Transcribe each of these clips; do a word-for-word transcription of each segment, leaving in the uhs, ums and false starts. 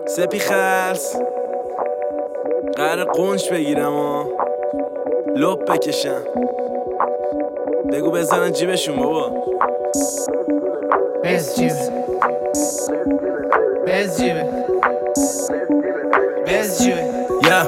سپی خلص قرار قنش بگیرم و لپ بکشم. بگو بزنن جیبشون بابا. بز جیبه بز جیبه بز جیبه یا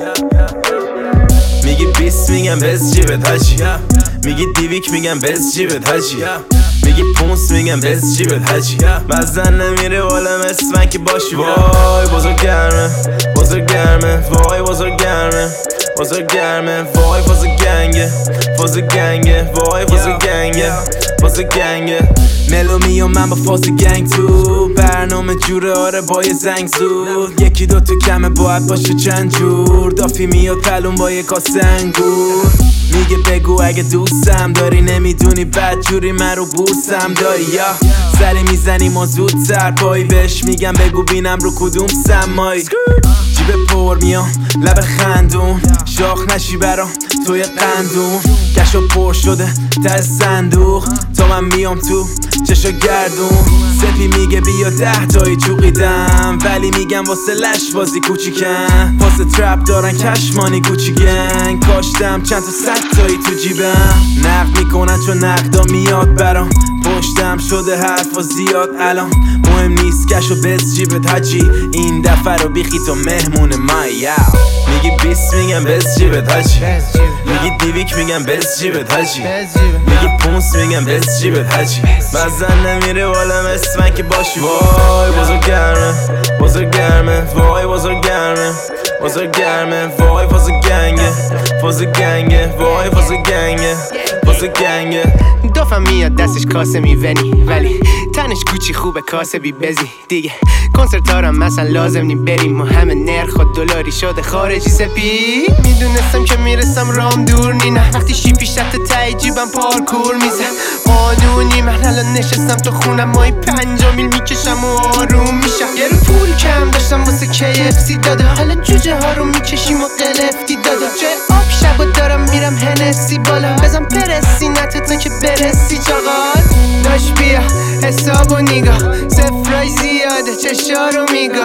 میگی بیست میگم بز جیبت هاجی، میگی دیویک میگم بز جیبت هاجی، میگی پونس میگم بز جیبت هاجی. مزن نمیره بالا مثل من که باشی. وای بزرگ گرمه بزرگ گرمه وای بزرگ گرمه بزرگ گرمه وای فاز گنگه فاز گنگه وای فاز گنگه فاز گنگه. ملومی و من با فاز گنگ تو برنامه جوره، آره با یه زنگ زود. یکی دو تا کمه باید باشه چند جور. دافی میاد پلون با یه کاسه انگور. میگه بگو اگه دوستم داری، نمیدونی بد جوری من رو بورسم داری. یا سری میزنیم و زودتر پایی بهش میگم بگو بینم رو کدوم سمایی. جیب پر میام لب خندون، شاخ نشی برام توی قندون. کشو پر شده ته صندوق تا من میام تو چشا گردون. سپی میگه بیا ده تایی چوقیدم، ولی میگم واسه لش بازی کوچیکن. واسه ترپ دارن کشمانی گوچی گنگ. کاشتم چند تا صد تایی تو جیبم. نقد میکنن چون نقدا میاد برام. پشتم شده حرفا زیاد الان. مهم نیست کشو بز جیبت هاجی، این دفعه رو بیخی تو مهمون مای. یا میگی بیست میگم بز جیبت هاجی، میگی دیویک میگم بز جیبت هاجی، میگی پونس میگم بز جیبت هاجی. مزن نمیره بالا مثل من که باشی. وای بزرگ گرمه بزرگ گرمه وای بزرگ گرمه بزرگ گرمه وای فاز گنگه فاز گنگه وای فاز گنگه فاز گنگه. دافم میاد دستش کاسه میونی، ولی تنش کوچی خوبه کاسه بی بزی دیگه. کنسرتارم مثلا لازم نی بریم و همه نرخ و دلاری شده خارجی. سپی میدونستم که میرسم رام دور نی، نه وقتی شیپی شت تای جیبم پارکور میزن قانونی. من الان نشستم تو خونم مای پنجا میل میکشم و آروم میشم. یه رو پول کم داشتم واسه کی اف سی داده، حالا جوجه ها رو میکشیم و قلفتی داده. جای آب شب و دارم میرم هنسی بالا، بزن پرسی نته تا که برسی چاقال. داش بیا حساب و نگاه، سفرای زیاده چشا رو میگاه.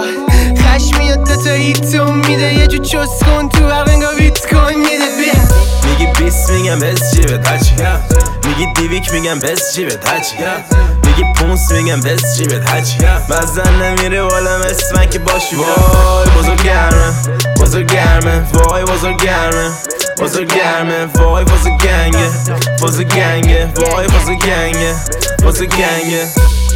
خش میاد دوتا هیتون میده، یه جو چوس کن تو عقنگا بیت کن میده. بیا میگی بیست میگم بز جیبت هاجی، میگی دیویک میگم بز جیبت هاجی، میگی پونس میگم بز جیبت هاجی. مزن نمیره بالا مثل من که باشی. وای بزرگ گرمه بزرگ گرمه وای بزرگ گرمه بزرگ گرمه وای فاز گنگه فاز گنگه وای فاز گنگه فاز گنگه.